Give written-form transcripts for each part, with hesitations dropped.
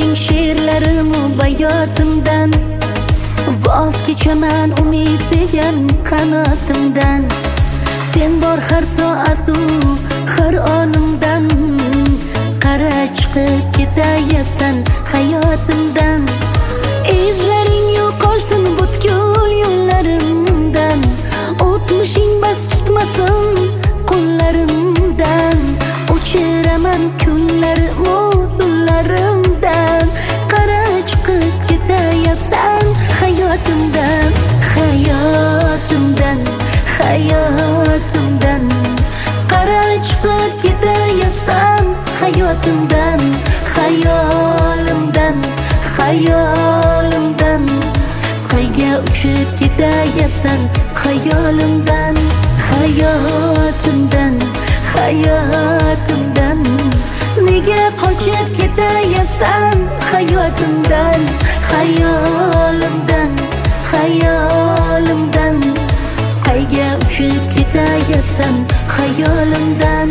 Ezlaring she'rlarim bayotimdan, voz kechaman umid degan qanotimdan. Sen bor har soatu har onimdan, qara chiqib ketayapsan hayotimdan. Izlaring yo'qolsin butkul yo'llarimdan, o'tmishing bas tutmasin qo'llarimdan. O'chiraman kunlarimni dullarimdan, qara chiqib ketayapsan hayotimdan, hayotimdan, hayotimdan. Qara chiqib ketayapsan hayotimdan, hayolimdan, hayolimdan. Qayga uchib ketayapsan hayolimdan, hayotimdan, hayotimdan. Nega qochib ketayapsan hayotimdan, hayolimdan, hayolimdan. Qayga uchib ketayapsan hayolimdan.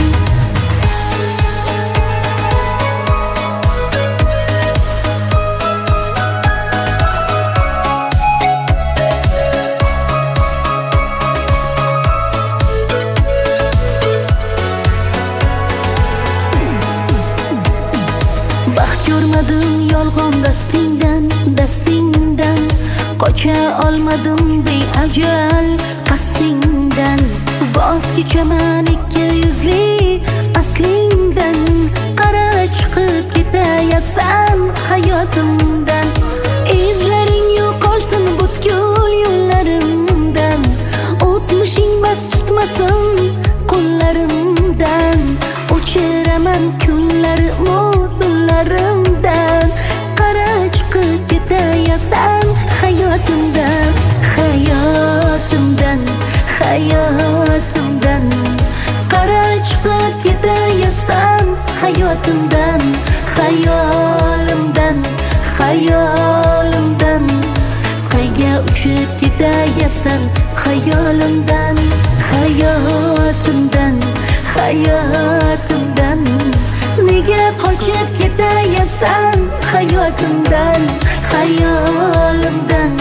Baxt ko'rmadim yolg'on dastingdan, dastingdan. Qocha olmadim beajal qasdingdan. Voz kechaman ikki yuzli aslingdan, qara chiqib ketayapsan hayotimdan. Izlaring yo'qolsin butkul yo'llarimdan, o'tmishing bas tutmasin qo'llarimdan. O'chiraman kunlarimni dullarimdan, qara chiqib ketayapsan hayotimdan, hayotimdan, hayotimdan. Qara chiqib ketayapsan hayotimdan, hayolimdan, hayolimdan. Qayga uchib ketayapsan hayolimdan, hayotimdan, hayotimdan. Nega qochib ketayapsan hayotimdan, hayolimdan,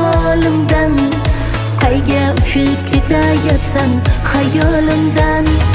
hayolimdan. Qayga uchib ketayapsan hayolimdan.